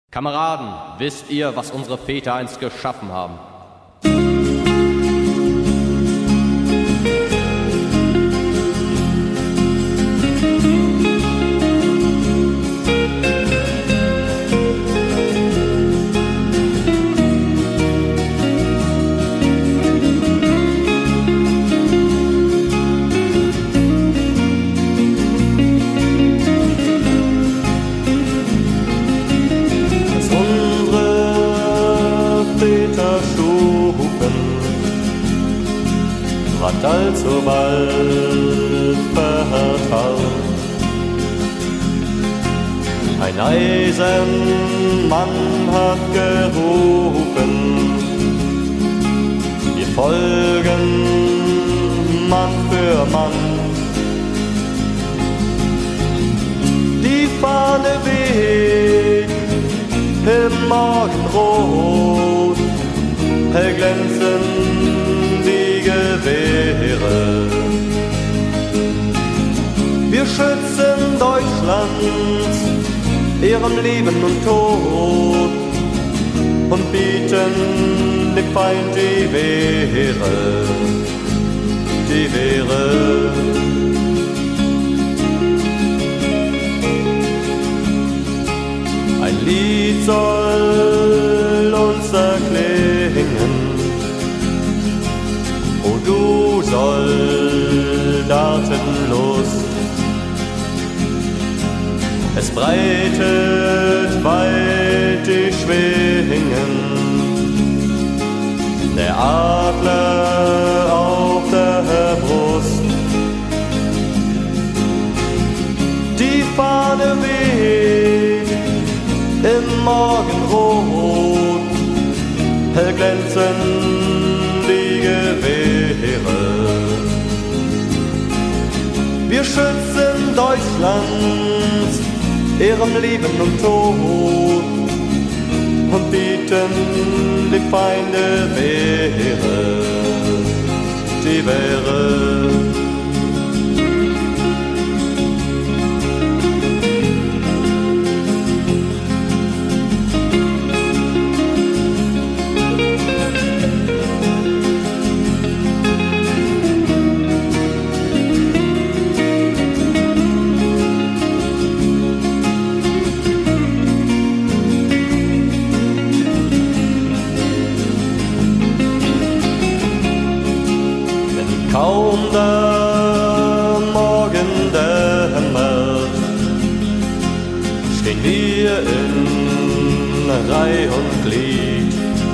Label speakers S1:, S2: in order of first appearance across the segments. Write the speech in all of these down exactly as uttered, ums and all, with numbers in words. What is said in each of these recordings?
S1: Kameraden, wisst ihr, was unsere Väter einst geschaffen haben?
S2: Ward alsobald vertraut. Ein Eisenmann hat gerufen, wir folgen Mann für Mann. Die Fahne weht im Morgenrot, hell glänzen die Gewehre. Wir schützen Deutschland, ihrem Leben und Tod und bieten dem Feind die Wehre, die Wehre. Ein Lied soll uns erklingen, o du Soldatenlust. Es breitet weit die Schwingen, der Adler auf der Brust. Die Fahne weht im Morgenrot, hell glänzen die Gewehre. Wir schützen Deutschland, ihrem Leben und Tod und bieten dem Feinde Wehre, die Wehre. Kaum der Morgen dämmert, stehen wir in Reih und Glied.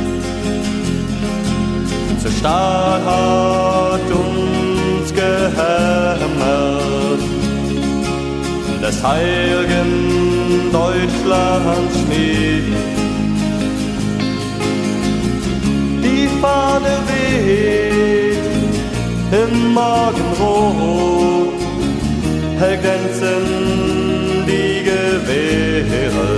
S2: Zur Stahl hat uns gehämmert, des heiligen Deutschlands Schmied. Die Fahne weht im Morgenrot, hell glänzen die Gewehre.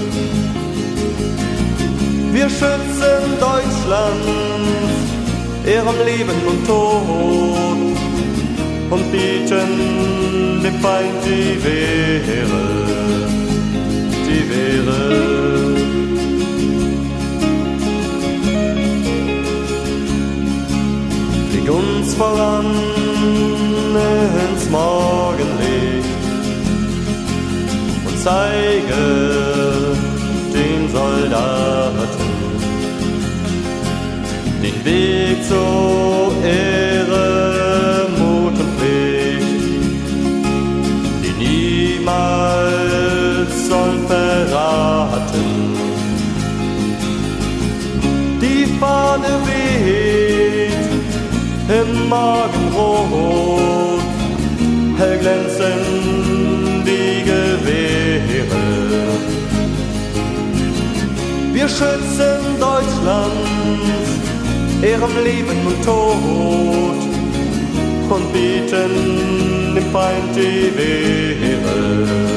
S2: Wir schützen Deutschland, ihrem Leben und Tod und bieten dem Feind die Wehre, die Wehre. Uns voran ins Morgenlicht und zeige den Soldaten den Weg zur Ehre, Mut und Pflicht, die niemals sollen verraten. Die Fahne weht im Morgenrot, hell glänzen die Gewehre. Wir schützen Deutschland, ihrem Leben und Tod und bieten dem Feind die Wehre.